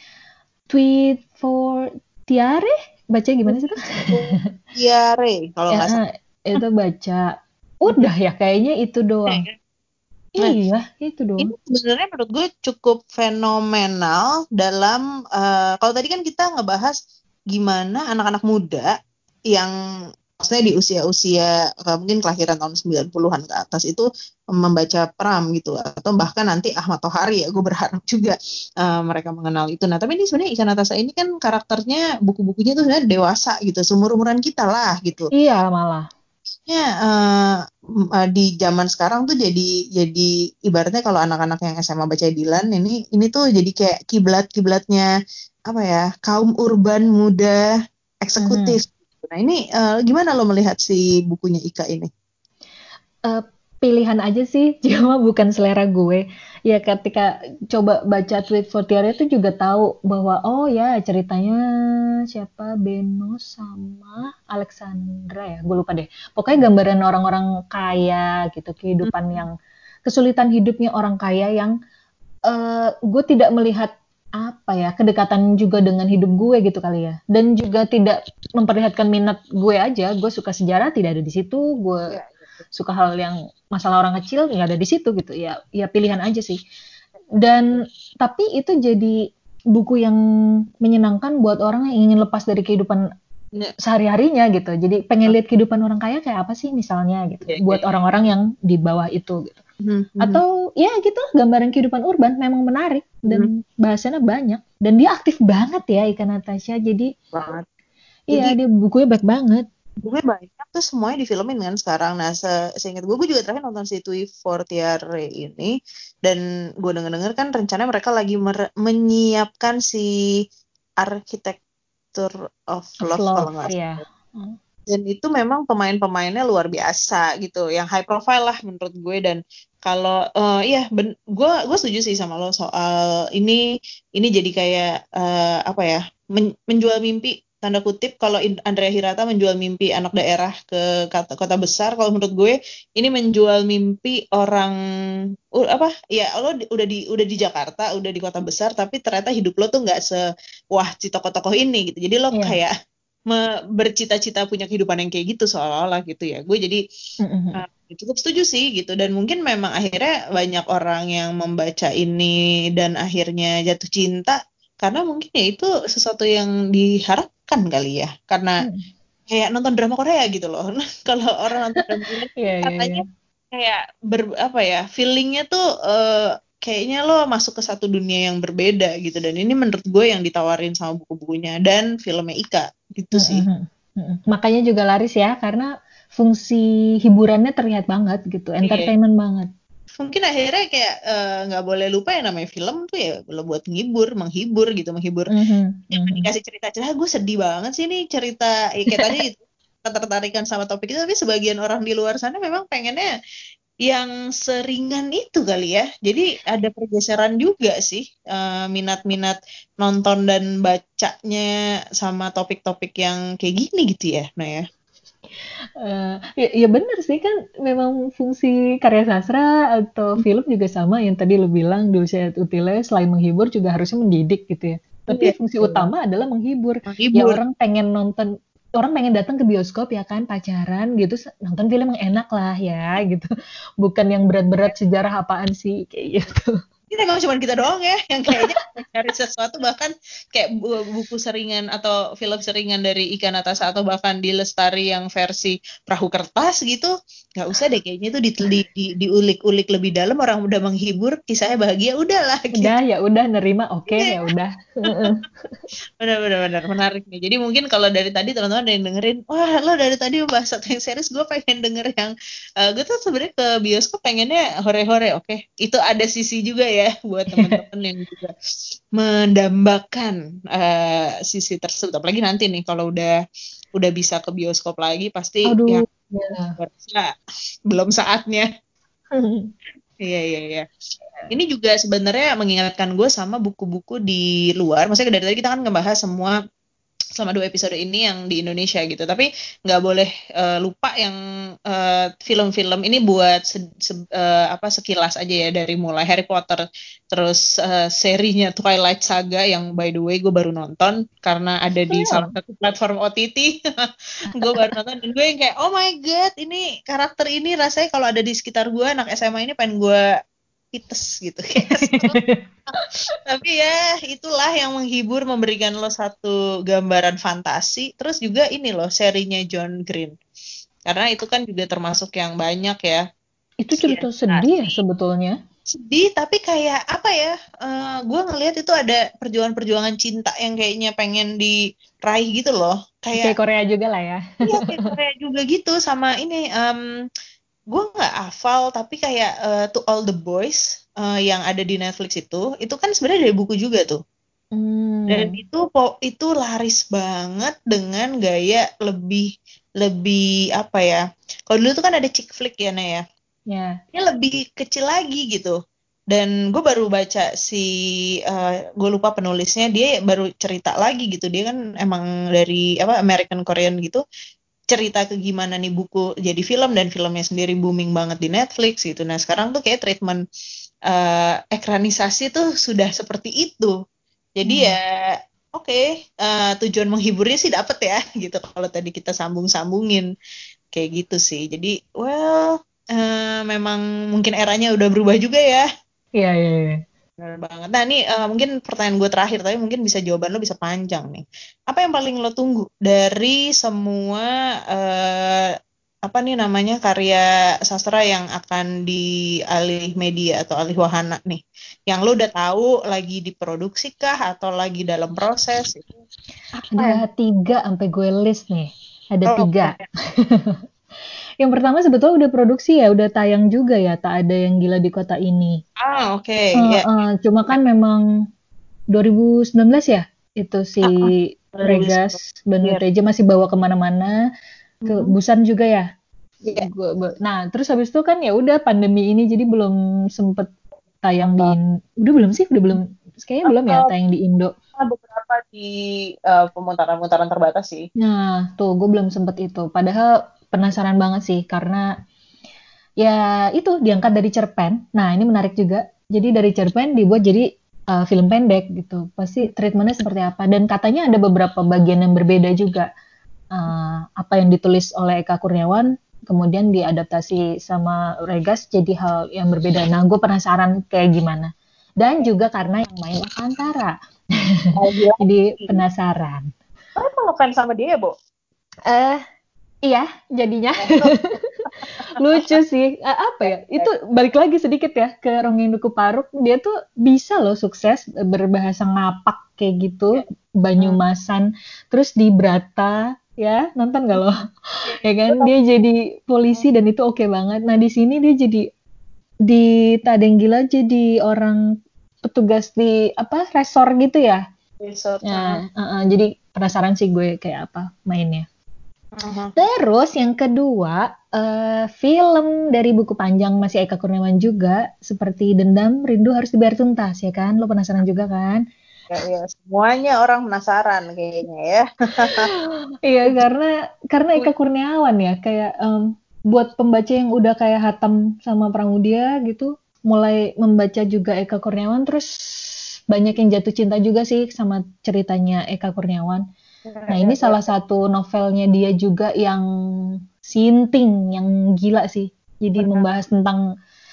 Tweet for Tiare, baca gimana sih tuh? Diare kalau Ya, nggak salah. itu baca. Udah ya kayaknya itu doang. Nah, Iya, itu ini doang. sebenarnya menurut gue cukup fenomenal dalam kalau tadi kan kita ngebahas gimana anak-anak muda yang maksudnya di usia-usia mungkin kelahiran tahun 90-an ke atas itu membaca Pram gitu atau bahkan nanti Ahmad Tohari ya gue berharap juga mereka mengenal itu. Nah, tapi ini sebenarnya Ikan Natasa ini kan karakternya buku-bukunya tuh sebenarnya dewasa gitu, seumur-umuran kita lah gitu. Iya malah. Ya, di zaman sekarang tuh jadi ibaratnya kalau anak-anak yang SMA baca Dilan ini tuh jadi kayak kiblatnya apa ya kaum urban muda eksekutif. Mhm. Nah ini gimana lo melihat si bukunya Ika ini? Eh, pilihan aja sih, cuma bukan selera gue. Ya ketika coba baca Tweet for Tiare itu juga tahu bahwa oh ya ceritanya siapa Beno sama Alexandra ya, gue lupa deh. Pokoknya gambaran orang-orang kaya gitu, kehidupan yang kesulitan hidupnya orang kaya yang gue tidak melihat apa ya kedekatan juga dengan hidup gue gitu kali ya. Dan juga tidak memperlihatkan minat gue aja. Gue suka sejarah tidak ada di situ. Gue Ya, suka hal yang masalah orang kecil nggak ada di situ gitu ya. Ya pilihan aja sih. Dan tapi itu jadi buku yang menyenangkan buat orang yang ingin lepas dari kehidupan ya, sehari-harinya gitu. Jadi pengen lihat kehidupan orang kaya kayak apa sih misalnya gitu. ya, ya, Buat ya. orang-orang yang di bawah itu gitu. Mhm, mhm, Atau ya gitu gambaran kehidupan urban memang menarik mhm. dan bahasanya banyak dan dia aktif banget ya Ika Natasha. Jadi Banget. iya Jadi dia bukunya baik banget. gue banyak tuh semuanya difilmin kan sekarang. Nah, seingat gue juga terakhir nonton si Tui Fortiare ini dan gue denger-denger kan rencananya mereka lagi menyiapkan si Architecture of Of Love kalau Love nggak ya. salah. Dan itu memang pemain-pemainnya luar biasa gitu, yang high profile lah menurut gue. Dan kalau iya gue setuju sih sama lo soal ini jadi kayak apa ya menjual mimpi tanda kutip kalau Andrea Hirata menjual mimpi anak daerah ke kota besar. Kalau menurut gue ini menjual mimpi orang apa ya lo udah di Jakarta udah di kota besar tapi ternyata hidup lo tuh nggak sewah si tokoh-tokoh ini gitu. Jadi lo Iya. kayak bercita-cita punya kehidupan yang kayak gitu seolah-olah gitu ya. Gue jadi Mm-mm. cukup setuju sih gitu. Dan mungkin memang akhirnya banyak orang yang membaca ini dan akhirnya jatuh cinta karena mungkin ya itu sesuatu yang diharapkan kali ya. Karena Mm. kayak nonton drama Korea gitu loh. Kalau orang nonton drama Korea Iya iya iya. katanya kayak apa ya feelingnya tuh kayaknya lo masuk ke satu dunia yang berbeda gitu. Dan ini menurut gue yang ditawarin sama buku-bukunya dan filmnya Ika gitu sih. Mm-mm. Mm-mm. Makanya juga laris ya karena fungsi hiburannya terlihat banget gitu, Iya, entertainment banget. mungkin akhirnya kayak nggak boleh lupa yang namanya film tuh ya lo buat menghibur gitu, menghibur. Mhm, Jangan mhm. dikasih cerita-cerita, gue sedih banget sih nih cerita, ya, kayak tadi itu ketertarikan sama topik itu, tapi sebagian orang di luar sana memang pengennya yang seringan itu kali ya. Jadi ada pergeseran juga sih minat-minat nonton dan bacanya sama topik-topik yang kayak gini gitu ya, nah ya. Ya, ya bener sih kan memang fungsi karya sastra atau film juga sama yang tadi lo bilang di usia utile selain menghibur juga harusnya mendidik gitu ya. Tapi Iya, fungsi betul. utama adalah menghibur. Ya Menghibur. orang pengen nonton orang pengen datang ke bioskop ya kan, pacaran gitu, nonton film yang enak lah ya gitu. Bukan yang berat-berat sejarah apaan sih kayak gitu. Ini emang cuma kita doang ya yang kayaknya mencari sesuatu, bahkan kayak buku seringan atau film seringan dari Ika Natasha atau bahkan di Lestari yang versi perahu kertas gitu, nggak usah deh kayaknya itu diulik-ulik lebih dalam, orang udah menghibur, kisahnya bahagia, udahlah gitu. Udah ya udah nerima, oke ya udah. Benar-benar menarik nih. Jadi mungkin kalau dari tadi teman-teman ada yang dengerin, wah lo dari tadi bahas satu yang series, gue pengen denger yang, gue tuh sebenarnya ke bioskop pengennya hore-hore, oke. Itu ada sisi juga ya buat teman-teman yang juga mendambakan sisi tersebut. Apalagi nanti nih kalau udah bisa ke bioskop lagi, pasti Aduh yang ya. belum saatnya. Iya, iya, iya. Ini juga sebenarnya mengingatkan gue sama buku-buku di luar. Maksudnya dari tadi kita kan ngebahas semua selama 2 episode ini yang di Indonesia gitu. Tapi nggak boleh lupa yang film-film ini buat apa sekilas aja ya, dari mulai Harry Potter, terus serinya Twilight Saga yang by the way gue baru nonton karena ada di salah Hmm. satu platform OTT. Gue baru nonton dan gue yang kayak oh my god, ini karakter ini rasanya kalau ada di sekitar gue anak SMA ini pengen gue pites gitu kayak kesel. Tapi ya itulah yang menghibur, memberikan lo satu gambaran fantasi. Terus juga ini loh serinya John Green. Karena itu kan juga termasuk yang banyak ya. Itu cerita sedih ya sebetulnya. Sedih tapi kayak apa ya? Gue ngelihat itu ada perjuangan-perjuangan cinta yang kayaknya pengen diraih gitu loh. Kayak Kayak Korea juga lah ya. iya kayak Korea juga gitu sama ini. Gue nggak hafal tapi kayak To All the Boys yang ada di Netflix itu kan sebenarnya dari buku juga tuh. Dan Hmm. itu laris banget dengan gaya lebih lebih apa ya? Kalau dulu tuh kan ada chick flick ya, Naya, ya. Ya. Ini lebih kecil lagi gitu. Dan gue baru baca gue lupa penulisnya, dia baru cerita lagi gitu. Dia kan emang dari apa American Korean gitu, cerita ke gimana nih buku jadi film dan filmnya sendiri booming banget di Netflix gitu. Nah sekarang tuh kayak treatment ekranisasi tuh sudah seperti itu. Jadi ya Hmm. oke, tujuan menghiburnya sih dapet ya gitu. Kalau tadi kita sambung-sambungin kayak gitu sih. Jadi well memang mungkin eranya udah berubah juga ya. Iya, iya, iya. Benar banget. Nah, ini mungkin pertanyaan gue terakhir, tapi mungkin bisa jawaban lo bisa panjang nih. Apa yang paling lo tunggu dari semua eh, apa nih namanya karya sastra yang akan dialih media atau alih wahana nih? Yang lo udah tahu lagi diproduksi kah atau lagi dalam proses itu? Apa yang? Ada 3 sampai gue list nih. Ada Oh, 3. oke. Yang pertama sebetulnya udah produksi ya, udah tayang juga ya, Tak Ada Yang Gila di Kota Ini. Ah, oke. Ya. Cuma kan memang 2019 ya, itu si Ah, ah, Regas 2019. Banu Iya. Teja masih bawa kemana-mana, ke Mhm. Busan juga ya. Iya. Nah, terus habis itu kan ya udah pandemi ini jadi belum sempet tayang di Nonton. udah belum sih? Udah belum, kayaknya belum ya Eh, tayang di Indo. beberapa di pemutaran-pemutaran terbatas sih. Nah, tuh gue belum sempet itu. Padahal penasaran banget sih karena ya itu diangkat dari cerpen. Nah, ini menarik juga. Jadi dari cerpen dibuat jadi film pendek gitu. Pasti treatmentnya seperti apa. Dan katanya ada beberapa bagian yang berbeda juga. Apa yang ditulis oleh Eka Kurniawan kemudian diadaptasi sama Regas jadi hal yang berbeda. Nah, gue penasaran kayak gimana. Dan juga karena yang main Akantara. Jadi Lagi-lagi. penasaran. Oh, emang ngefans sama dia, Bo? Eh, iya, jadinya Oh, lucu sih. Apa ya? Itu balik lagi sedikit ya ke Rongeng Duku Paruk. Dia tuh bisa loh sukses berbahasa ngapak kayak gitu, Hmm. Banyumasan. Terus di Brata, ya nonton gak lo? Iya, Ya gue kan tau. dia jadi polisi dan itu oke banget. Nah di sini dia jadi di Tadeng Gila jadi orang petugas di apa resor gitu ya. Resort. Nah, jadi penasaran sih gue kayak apa mainnya. Mhm. Terus yang kedua, film dari buku panjang masih Eka Kurniawan juga, seperti Dendam, Rindu Harus Dibayar Tuntas, ya kan? Lo penasaran juga kan? Ya, ya, semuanya orang penasaran kayaknya ya. Iya, karena Eka Kurniawan ya, kayak buat pembaca yang udah kayak hatam sama Pramudia gitu, mulai membaca juga Eka Kurniawan, terus banyak yang jatuh cinta juga sih sama ceritanya Eka Kurniawan. Nah, ini salah satu novelnya dia juga yang sinting, yang gila sih. Jadi membahas tentang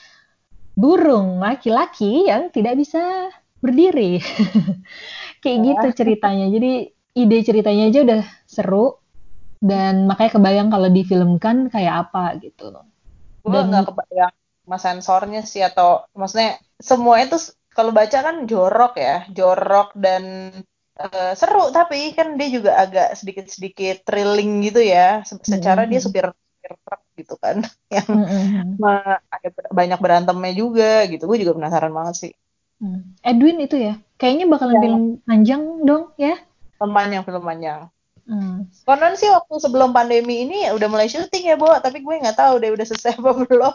burung laki-laki yang tidak bisa berdiri. Kayak gitu ceritanya. Jadi ide ceritanya aja udah seru dan makanya kebayang kalau difilmkan kayak apa gitu. Gue nggak Dan kebayang sama sensornya sih, atau maksudnya semua itu kalau baca kan jorok dan seru, tapi kan dia juga agak sedikit-sedikit thrilling gitu ya, secara dia mm, supir supir truk gitu kan, yang mm, mm, mm, ada banyak berantemnya juga gitu. Gue juga penasaran banget sih. Edwin itu ya, kayaknya bakalan Yang film panjang dong ya. film panjang. Hmm. Konon sih waktu sebelum pandemi ini udah mulai syuting ya, Bo, tapi gue nggak tahu deh udah selesai apa belum.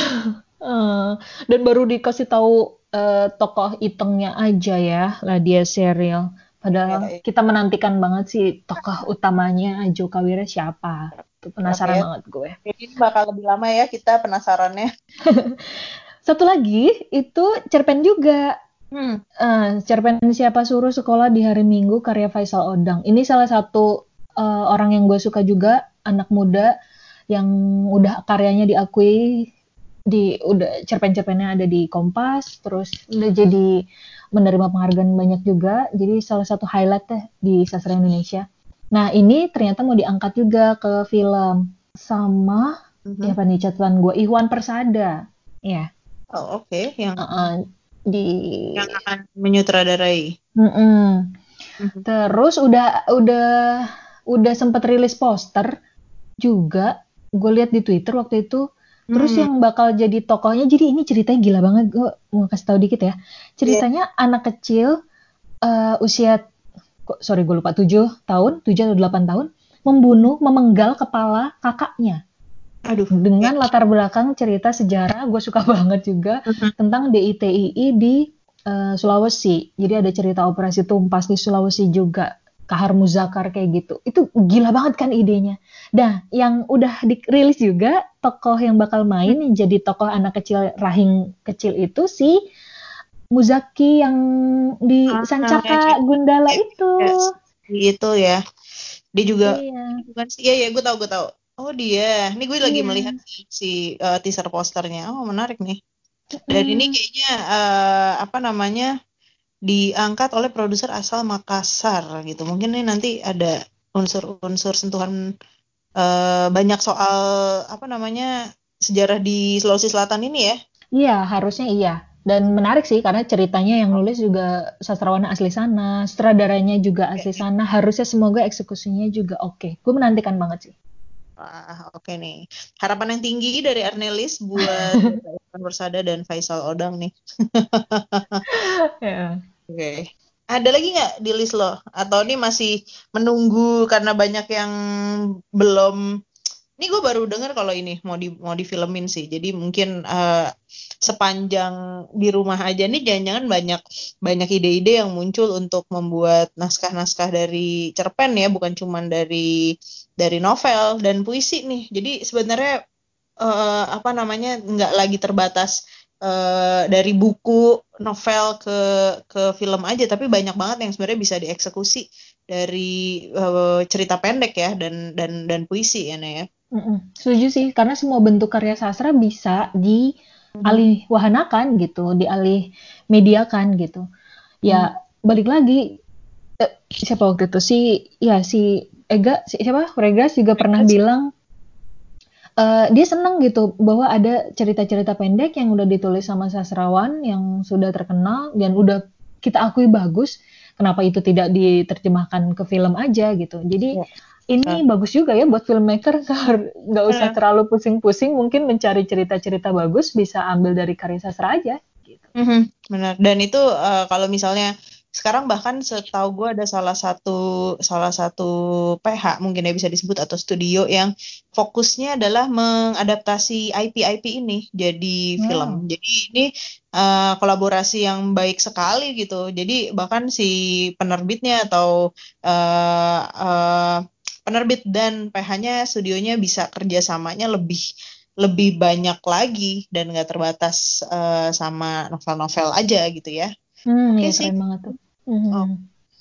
Eh, dan baru dikasih tahu tokoh itengnya aja ya lah dia serial. Ya, Padahal ya. kita menantikan banget sih tokoh utamanya Ajo Kawira siapa. Tuh Siap penasaran ya. banget gue. Jadi ini bakal lebih lama ya kita penasarannya. Satu lagi itu cerpen juga. Hmm. Cerpen Siapa Suruh Sekolah di Hari Minggu karya Faisal Odang. Ini salah satu orang yang gue suka juga, anak muda yang udah karyanya diakui udah cerpen-cerpennya ada di Kompas, terus udah jadi menerima penghargaan banyak juga. Jadi salah satu highlight deh di sastra Indonesia. Nah, ini ternyata mau diangkat juga ke film sama Mhm. siapa nih catatan gue, Iwan Persada. Ya, Oh, oke. Yang di yang akan menyutradarai. Mm-mm. Mhm. Terus udah sempat rilis poster juga. Gue lihat di Twitter waktu itu. Terus Hmm. yang bakal jadi tokohnya, jadi ini ceritanya gila banget. Gue mau kasih tahu dikit ya. Iya. Ceritanya anak kecil usia, sorry gue lupa, 7 tahun, 7 atau 8 tahun, memenggal kepala kakaknya. Aduh. Ya. Dengan latar belakang cerita sejarah, gue suka banget juga Mhm. tentang DITII di Sulawesi. Jadi ada cerita operasi Tumpas di Sulawesi juga, Kahar Muzakar kayak gitu. Itu gila banget kan idenya. Nah, yang udah dirilis juga tokoh yang bakal main yang jadi tokoh anak kecil rahing kecil itu si Muzaki yang di Yang Sancaka cerita Gundala itu. ya, itu ya. Dia juga Iya, bukan sih. Iya, ya, gue tahu. Oh, dia. Ini gue lagi melihat iya. si teaser posternya. Oh, menarik nih. Dan ini Mm, kayaknya apa namanya? Diangkat oleh produser asal Makassar gitu. Mungkin ini nanti ada unsur-unsur sentuhan banyak soal apa namanya sejarah di Sulawesi Selatan ini ya. iya, harusnya iya. Dan menarik sih karena ceritanya yang nulis juga sastrawan asli sana, sutradaranya juga asli sana. Harusnya semoga eksekusinya juga oke. Gue menantikan banget sih. Wah, oke nih. Harapan yang tinggi dari Arnelis buat Iwan Persada dan Faisal Odang nih. Ya. Oke. Ada lagi nggak di list lo? Atau ini masih menunggu karena banyak yang belum. Ini gue baru dengar kalau ini mau difilmin sih. Jadi mungkin sepanjang di rumah aja nih jangan-jangan banyak banyak ide-ide yang muncul untuk membuat naskah-naskah dari cerpen ya, bukan cuman dari novel dan puisi nih. Jadi sebenarnya apa namanya nggak lagi terbatas dari buku novel ke film aja, tapi banyak banget yang sebenarnya bisa dieksekusi dari cerita pendek ya dan puisi ya Naya ya. Setuju sih, karena semua bentuk karya sastra bisa Mhm. dialih wahanakan gitu, dialih mediakan gitu. Mhm. Ya, balik lagi, siapa waktu itu si Ega, siapa? Regas juga pernah bilang dia seneng gitu bahwa ada cerita-cerita pendek yang udah ditulis sama sastrawan yang sudah terkenal dan udah kita akui bagus. Kenapa itu tidak diterjemahkan ke film aja gitu? Jadi Ya. ini bagus juga ya buat filmmaker, nggak usah Benar. terlalu pusing-pusing, mungkin mencari cerita-cerita bagus bisa ambil dari karya sastra aja. Gitu. Mhm, benar. Dan itu kalau misalnya sekarang bahkan setahu gue ada salah satu PH mungkin ya bisa disebut atau studio yang fokusnya adalah mengadaptasi IP ini jadi film. Wow. Jadi ini kolaborasi yang baik sekali gitu. Jadi bahkan si penerbitnya atau eh, eh, penerbit dan PH-nya studionya bisa kerjasamanya lebih lebih banyak lagi dan nggak terbatas sama novel-novel aja gitu ya. Oke Iya sih. keren banget tuh. Oh. Mhm.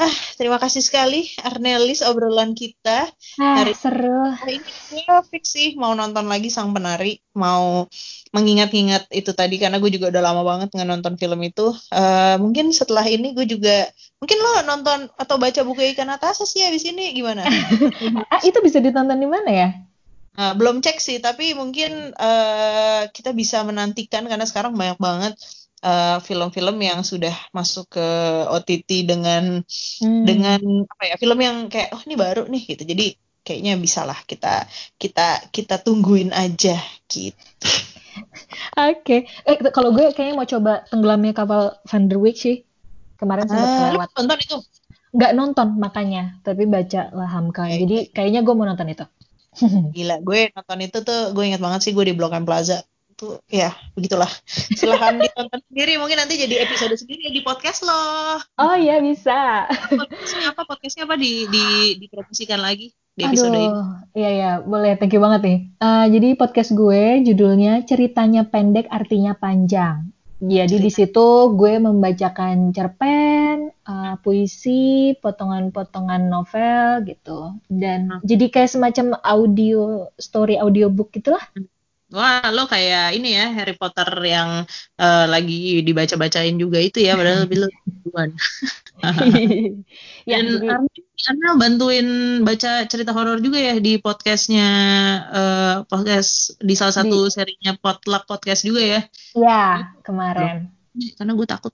Terima kasih sekali Arnelis obrolan kita hari Seru. ini. Gue fix sih mau nonton lagi Sang Penari, mau mengingat-ingat itu tadi karena gue juga udah lama banget nggak nonton film itu. Mungkin setelah ini gue juga mungkin lo nonton atau baca buku Ika Natasha sih habis ini gimana? Itu bisa ditonton di mana ya? Belum cek sih, tapi mungkin kita bisa menantikan karena sekarang banyak banget film-film yang sudah masuk ke OTT dengan apa ya, film yang kayak oh ini baru nih gitu. Jadi kayaknya bisa lah kita tungguin aja gitu. Oke. Kalau gue kayaknya mau coba Tenggelamnya Kapal Van der Wijk sih. Kemarin sempat Lu kelewat. nonton itu? Nggak nonton makanya, tapi baca lah Hamka. Jadi kayaknya gue mau nonton itu. Gila, gue nonton itu tuh gue ingat banget sih gue di Blok M Plaza. Tuh ya begitulah. Silahkan ditonton sendiri, mungkin nanti jadi episode sendiri di podcast loh. Oh iya bisa. Podcastnya apa dipromosikan lagi di episode ini? Aduh, iya boleh. Thank you banget nih. Jadi podcast gue judulnya Ceritanya Pendek Artinya Panjang. Jadi di situ gue membacakan cerpen, puisi, potongan-potongan novel gitu. Dan jadi kayak semacam audiobook gitulah. Wah, lo kayak ini ya Harry Potter yang lagi dibaca-bacain juga itu ya, padahal lebih duluan. Ya, Dan jadi Arnel bantuin baca cerita horor juga ya di podcastnya, podcast di salah satu serinya Potluck Podcast juga ya. ya Loh, kemarin. karena gue takut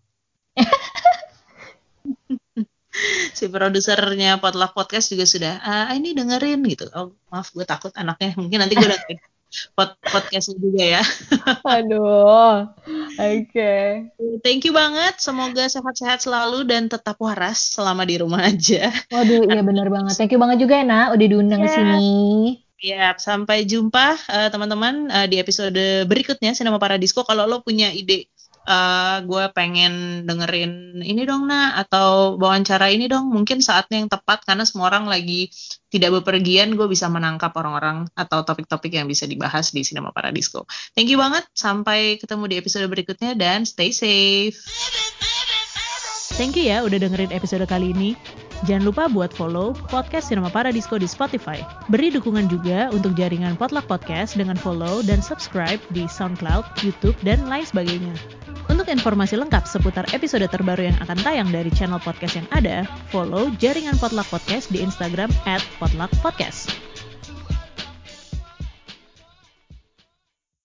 si produsernya Potluck Podcast juga sudah ini dengerin gitu. Oh maaf gue takut anaknya, mungkin nanti gue dengerin podcastnya juga ya. Aduh, oke. Thank you banget, semoga sehat-sehat selalu dan tetap waras selama di rumah aja. Waduh, iya benar banget. Thank you banget juga ya, Nak, udah diundang ke sini. Ya, sampai jumpa teman-teman di episode berikutnya Sinema Paradisco. Kalau lo punya ide, gue pengen dengerin ini dong, atau wawancara ini dong, mungkin saatnya yang tepat karena semua orang lagi tidak bepergian, gue bisa menangkap orang-orang atau topik-topik yang bisa dibahas di Sinema Paradisco. Thank you banget, sampai ketemu di episode berikutnya dan stay safe. Thank you ya udah dengerin episode kali ini. Jangan lupa buat follow podcast Sinema Paradisco di Spotify. Beri dukungan juga untuk jaringan Potluck Podcast dengan follow dan subscribe di SoundCloud, YouTube, dan lain sebagainya. Untuk informasi lengkap seputar episode terbaru yang akan tayang dari channel podcast yang ada, follow jaringan Potluck Podcast di Instagram @potluckpodcast.